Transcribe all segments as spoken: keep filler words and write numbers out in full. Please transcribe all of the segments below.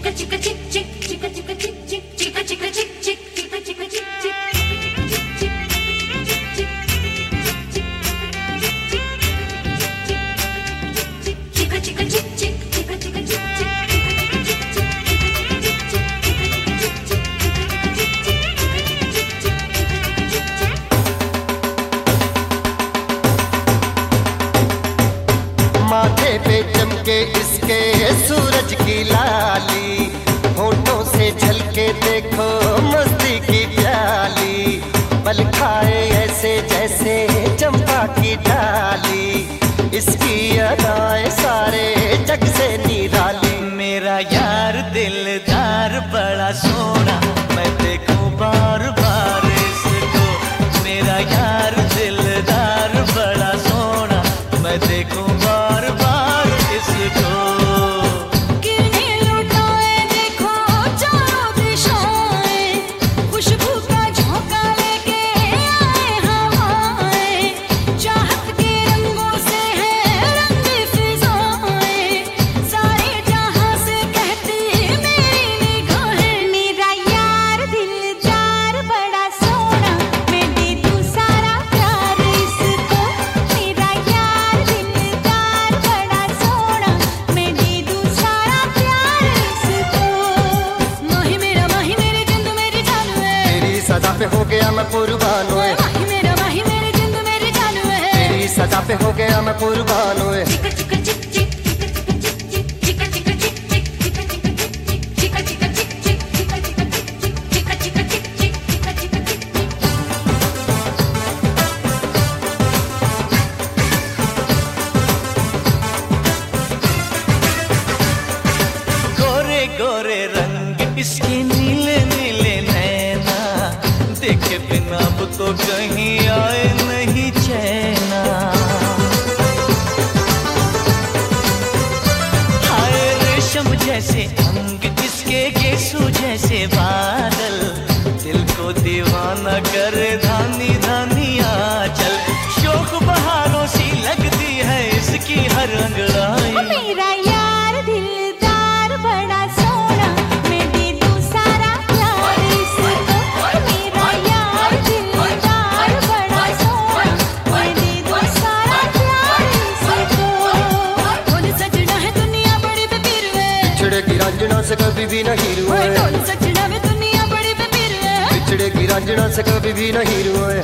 माथे पे चमके इसके सूरज की लाली, होठों से झलके देखो मस्ती की प्याली, पल खाए ऐसे जैसे चंपा की डाली, इसकी अदाएं सारे जग से निराली। मेरा यार दिलदार बड़ा सोना, मैं देखूं बार बार इसको। मेरा यार दिलदार बड़ा सोना, मैं देखूं बार बार इसको। सजा पे हो गया मैं कुर्बान हुए, माही मेरा माही मेरे जिंद मेरी जान हुए, तेरी सजा पे हो गया मैं कुर्बान हुए। गोरे गोरे रंग इसके नीले नीले नैना, देखे बिना अब तो कहीं आए नहीं चैना। हाय रेशम जैसे अंग इसके, गेसू जैसे बादल, दिल को दीवाना करे धानी धानी आंचल। शोक बहारों सी लगती है इसकी हर अंगड़ाई। मेरा यार दिलदार बड़ा सोना, मैं दे दूं सारा प्यार इसको। मेरा यार दिलदार बड़ा सोना, मैं दे दूं सारा प्यार इसको। ढोल सजना है दुनिया बड़ी बेपीर वे, बिछड़ेगी रांझना से कभी भी नहीं रुए, ढोल सजना है दुनिया बड़ी बेपीर वे, बिछड़ेगी रांझना से कभी भी नहीं रुए।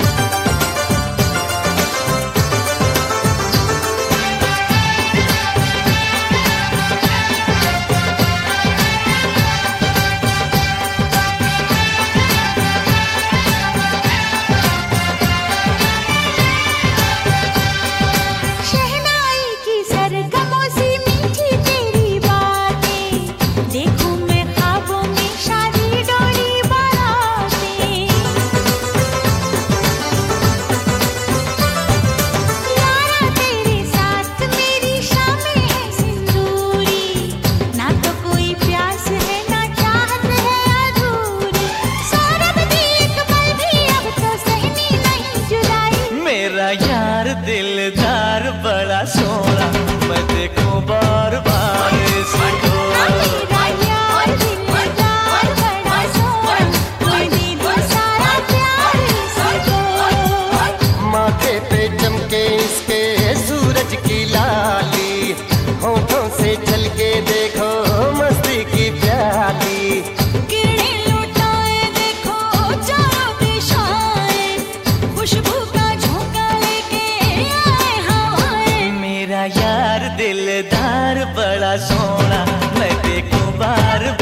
मेरा यार दिलदार बड़ा सोना, मैं देखूं बार बार इसको। मेरा यार दिलदार बड़ा सोना, मैं दे दूं सारा प्यार इसको। माथे पे चमके इसके सूरज की लाली, होठों से झलके देखो मस्ती की प्याली, किरणें लुटाए देखो चारों दिशाएं, खुशबू का झोंका लेके आए हवाएं। मेरा यार दिलदार बड़ा सोना, मैं देखूं बार